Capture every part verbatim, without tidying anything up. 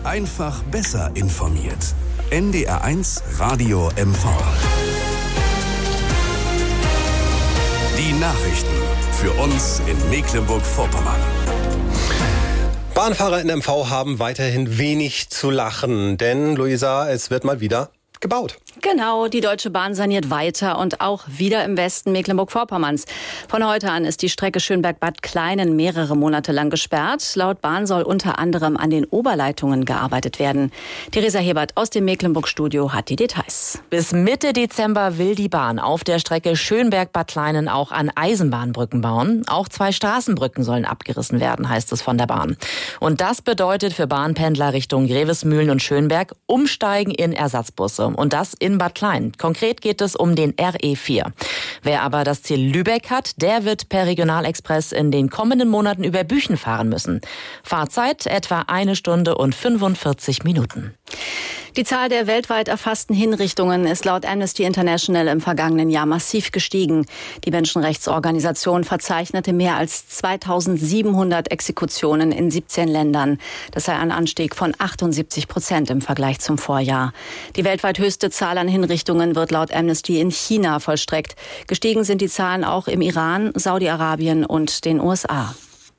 Einfach besser informiert. N D R eins Radio M V. Die Nachrichten für uns in Mecklenburg-Vorpommern. Bahnfahrer in M V haben weiterhin wenig zu lachen, denn, Luisa, es wird mal wieder gebaut. Genau, die Deutsche Bahn saniert weiter und auch wieder im Westen Mecklenburg-Vorpommerns. Von heute an ist die Strecke Schönberg-Bad Kleinen mehrere Monate lang gesperrt. Laut Bahn soll unter anderem an den Oberleitungen gearbeitet werden. Theresa Hebert aus dem Mecklenburg-Studio hat die Details. Bis Mitte Dezember will die Bahn auf der Strecke Schönberg-Bad Kleinen auch an Eisenbahnbrücken bauen. Auch zwei Straßenbrücken sollen abgerissen werden, heißt es von der Bahn. Und das bedeutet für Bahnpendler Richtung Grevesmühlen und Schönberg Umsteigen in Ersatzbusse. Und das in Bad Klein. Konkret geht es um den R E vier. Wer aber das Ziel Lübeck hat, der wird per Regionalexpress in den kommenden Monaten über Büchen fahren müssen. Fahrzeit etwa eine Stunde und fünfundvierzig Minuten. Die Zahl der weltweit erfassten Hinrichtungen ist laut Amnesty International im vergangenen Jahr massiv gestiegen. Die Menschenrechtsorganisation verzeichnete mehr als zweitausendsiebenhundert Exekutionen in siebzehn Ländern. Das sei ein Anstieg von achtundsiebzig Prozent im Vergleich zum Vorjahr. Die weltweit höchste Zahl an Hinrichtungen wird laut Amnesty in China vollstreckt. Gestiegen sind die Zahlen auch im Iran, Saudi-Arabien und den U S A.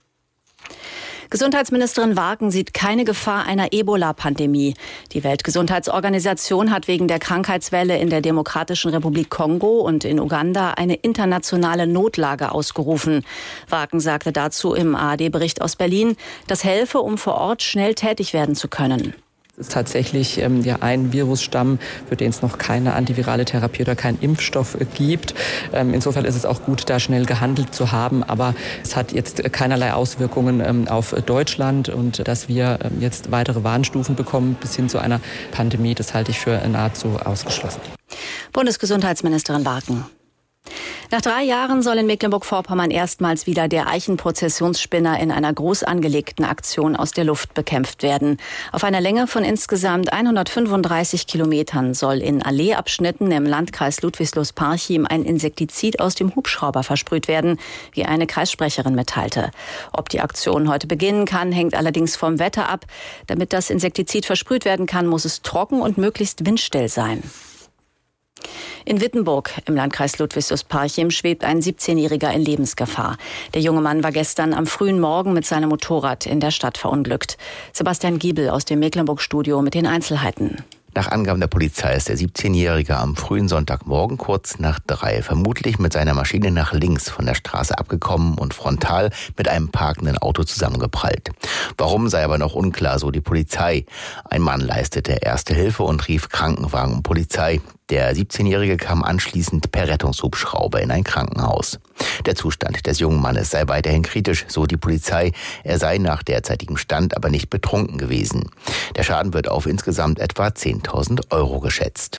Gesundheitsministerin Warken sieht keine Gefahr einer Ebola-Pandemie. Die Weltgesundheitsorganisation hat wegen der Krankheitswelle in der Demokratischen Republik Kongo und in Uganda eine internationale Notlage ausgerufen. Warken sagte dazu im A R D-Bericht aus Berlin, das helfe, um vor Ort schnell tätig werden zu können. Es ist tatsächlich ähm, ja, ein Virusstamm, für den es noch keine antivirale Therapie oder keinen Impfstoff äh, gibt. Ähm, insofern ist es auch gut, da schnell gehandelt zu haben. Aber es hat jetzt keinerlei Auswirkungen ähm, auf Deutschland. Und dass wir ähm, jetzt weitere Warnstufen bekommen bis hin zu einer Pandemie, das halte ich für nahezu ausgeschlossen. Bundesgesundheitsministerin Warken. Nach drei Jahren soll in Mecklenburg-Vorpommern erstmals wieder der Eichenprozessionsspinner in einer groß angelegten Aktion aus der Luft bekämpft werden. Auf einer Länge von insgesamt hundertfünfunddreißig Kilometern soll in Alleeabschnitten im Landkreis Ludwigslust-Parchim ein Insektizid aus dem Hubschrauber versprüht werden, wie eine Kreissprecherin mitteilte. Ob die Aktion heute beginnen kann, hängt allerdings vom Wetter ab. Damit das Insektizid versprüht werden kann, muss es trocken und möglichst windstill sein. In Wittenburg im Landkreis Ludwigslust-Parchim schwebt ein siebzehnjähriger in Lebensgefahr. Der junge Mann war gestern am frühen Morgen mit seinem Motorrad in der Stadt verunglückt. Sebastian Giebel aus dem Mecklenburg-Studio mit den Einzelheiten. Nach Angaben der Polizei ist der siebzehnjährige am frühen Sonntagmorgen kurz nach drei vermutlich mit seiner Maschine nach links von der Straße abgekommen und frontal mit einem parkenden Auto zusammengeprallt. Warum sei aber noch unklar, so die Polizei. Ein Mann leistete Erste Hilfe und rief Krankenwagen und Polizei. Der siebzehnjährige kam anschließend per Rettungshubschrauber in ein Krankenhaus. Der Zustand des jungen Mannes sei weiterhin kritisch, so die Polizei. Er sei nach derzeitigem Stand aber nicht betrunken gewesen. Der Schaden wird auf insgesamt etwa zehntausend Euro geschätzt.